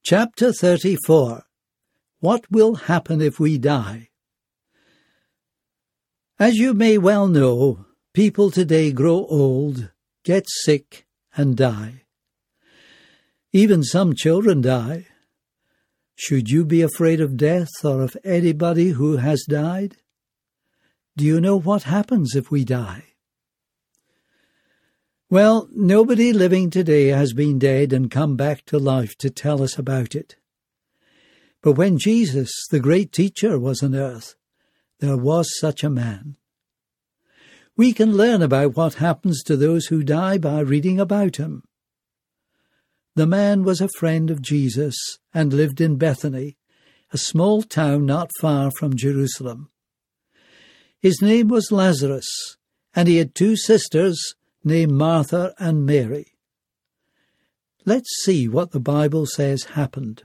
Chapter 34. What will happen if we die? As you may well know, people today grow old, get sick, and die. Even some children die. Should you be afraid of death or of anybody who has died? Do you know what happens if we die? Well, nobody living today has been dead and come back to life to tell us about it. But when Jesus, the great teacher, was on earth, there was such a man. We can learn about what happens to those who die by reading about him. The man was a friend of Jesus and lived in Bethany, a small town not far from Jerusalem. His name was Lazarus, and he had two sisters named Martha and Mary. Let's see what the Bible says happened.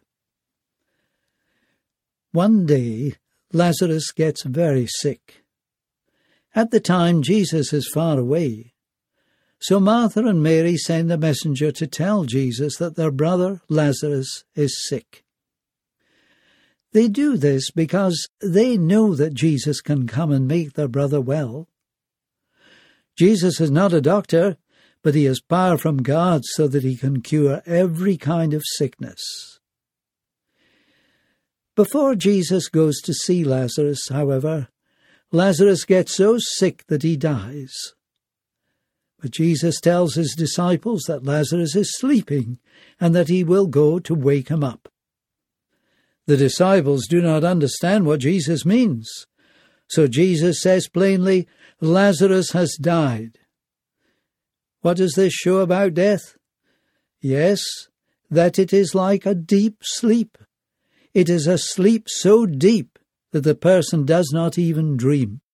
One day, Lazarus gets very sick. At the time, Jesus is far away. So Martha and Mary send a messenger to tell Jesus that their brother Lazarus is sick. They do this because they know that Jesus can come and make their brother well. Jesus is not a doctor, but he has power from God so that he can cure every kind of sickness. Before Jesus goes to see Lazarus, however, Lazarus gets so sick that he dies. But Jesus tells his disciples that Lazarus is sleeping and that he will go to wake him up. The disciples do not understand what Jesus means. So Jesus says plainly, Lazarus has died. What does this show about death? Yes, that it is like a deep sleep. It is a sleep so deep that the person does not even dream.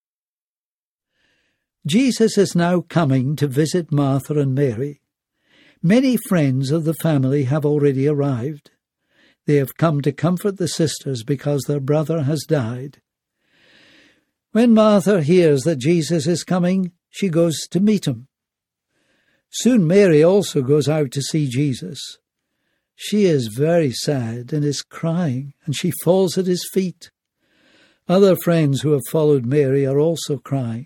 Jesus is now coming to visit Martha and Mary. Many friends of the family have already arrived. They have come to comfort the sisters because their brother has died. When Martha hears that Jesus is coming, she goes to meet him. Soon Mary also goes out to see Jesus. She is very sad and is crying, and she falls at his feet. Other friends who have followed Mary are also crying.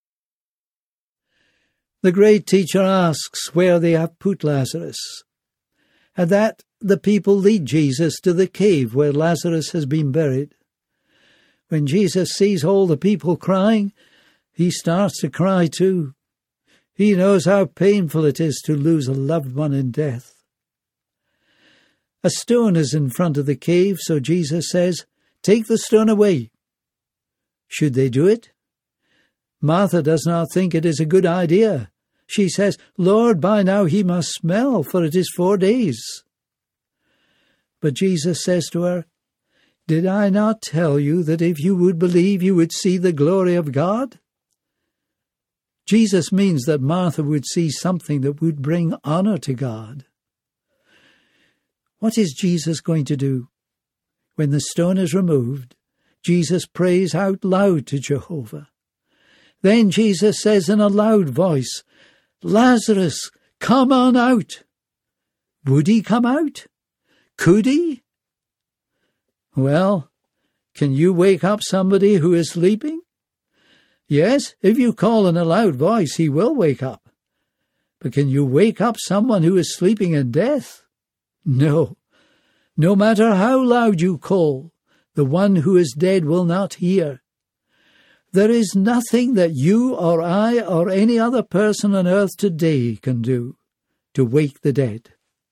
The great teacher asks where they have put Lazarus. At that, the people lead Jesus to the cave where Lazarus has been buried. When Jesus sees all the people crying, he starts to cry too. He knows how painful it is to lose a loved one in death. A stone is in front of the cave, so Jesus says, "Take the stone away." Should they do it? Martha does not think it is a good idea. She says, "Lord, by now he must smell, for it is 4 days." But Jesus says to her, "Did I not tell you that if you would believe, you would see the glory of God?" Jesus means that Martha would see something that would bring honor to God. What is Jesus going to do? When the stone is removed, Jesus prays out loud to Jehovah. Then Jesus says in a loud voice, "Lazarus, come on out." Would he come out? Could he? Well, can you wake up somebody who is sleeping? Yes, if you call in a loud voice, he will wake up. But can you wake up someone who is sleeping in death? No. No matter how loud you call, the one who is dead will not hear. There is nothing that you or I or any other person on earth today can do to wake the dead.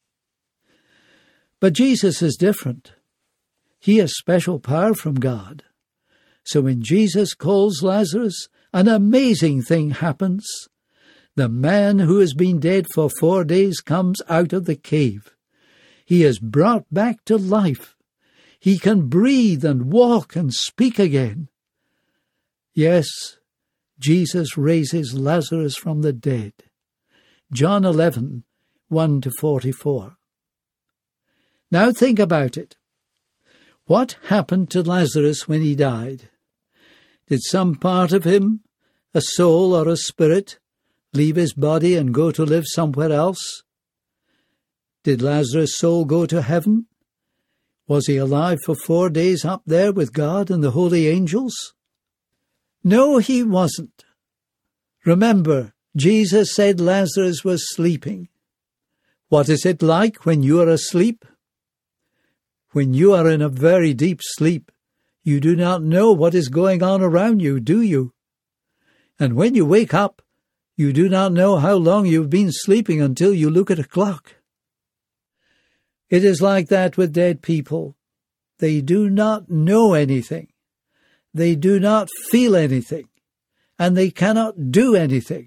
But Jesus is different. He has special power from God. So when Jesus calls Lazarus, an amazing thing happens. The man who has been dead for 4 days comes out of the cave. He is brought back to life. He can breathe and walk and speak again. Yes, Jesus raises Lazarus from the dead. John 11, 1-44. Now think about it. What happened to Lazarus when he died? Did some part of him, a soul or a spirit, leave his body and go to live somewhere else? Did Lazarus' soul go to heaven? Was he alive for 4 days up there with God and the holy angels? No, he wasn't. Remember, Jesus said Lazarus was sleeping. What is it like when you are asleep? When you are in a very deep sleep, you do not know what is going on around you, do you? And when you wake up, you do not know how long you've been sleeping until you look at a clock. It is like that with dead people. They do not know anything. They do not feel anything. And they cannot do anything.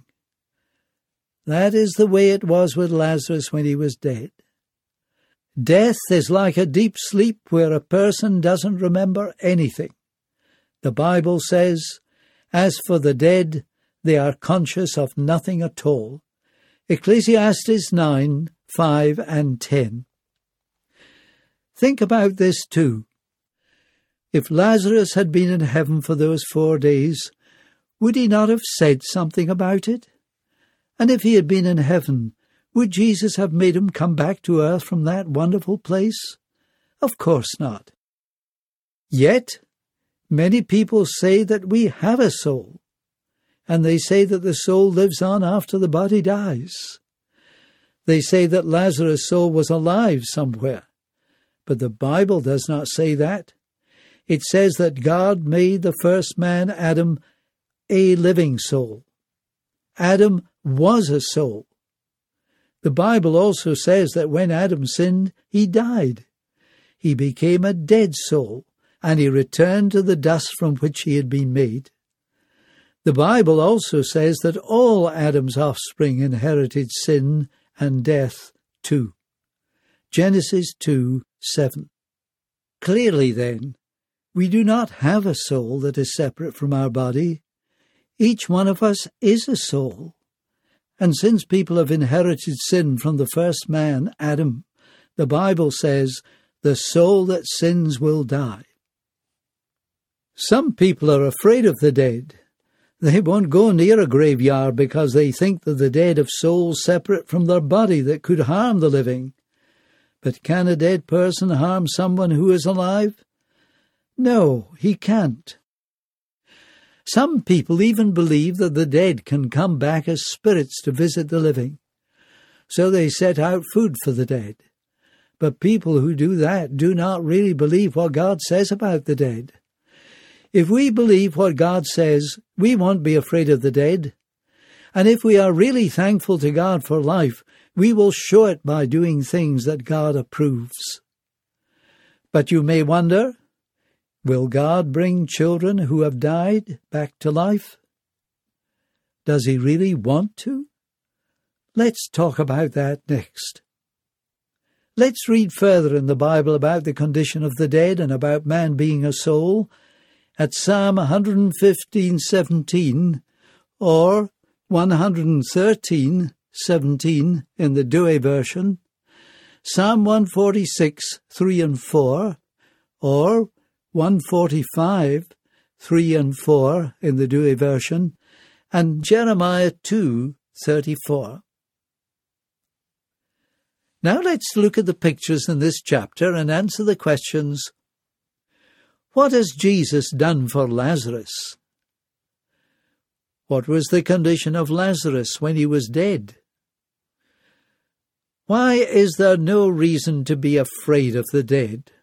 That is the way it was with Lazarus when he was dead. Death is like a deep sleep where a person doesn't remember anything. The Bible says, "As for the dead, they are conscious of nothing at all." Ecclesiastes 9, 5 and 10. Think about this too. If Lazarus had been in heaven for those 4 days, would he not have said something about it? And if he had been in heaven, would Jesus have made him come back to earth from that wonderful place? Of course not. Yet, many people say that we have a soul, and they say that the soul lives on after the body dies. They say that Lazarus' soul was alive somewhere, but the Bible does not say that. It says that God made the first man, Adam, a living soul. Adam was a soul. The Bible also says that when Adam sinned, he died. He became a dead soul, and he returned to the dust from which he had been made. The Bible also says that all Adam's offspring inherited sin and death too. Genesis 2:7. Clearly, then, we do not have a soul that is separate from our body. Each one of us is a soul. And since people have inherited sin from the first man, Adam, the Bible says, the soul that sins will die. Some people are afraid of the dead. They won't go near a graveyard because they think that the dead have souls separate from their body that could harm the living. But can a dead person harm someone who is alive? No, he can't. Some people even believe that the dead can come back as spirits to visit the living. So they set out food for the dead. But people who do that do not really believe what God says about the dead. If we believe what God says, we won't be afraid of the dead. And if we are really thankful to God for life, we will show it by doing things that God approves. But you may wonder, will God bring children who have died back to life? Does he really want to? Let's talk about that next. Let's read further in the Bible about the condition of the dead and about man being a soul at Psalm 115:17 or 113:17 in the Douay version, Psalm 146:3 and 4 or 145:3 and 4 in the Douay version, and Jeremiah 2:34. Now let's look at the pictures in this chapter and answer the questions. What has Jesus done for Lazarus? What was the condition of Lazarus when he was dead? Why is there no reason to be afraid of the dead?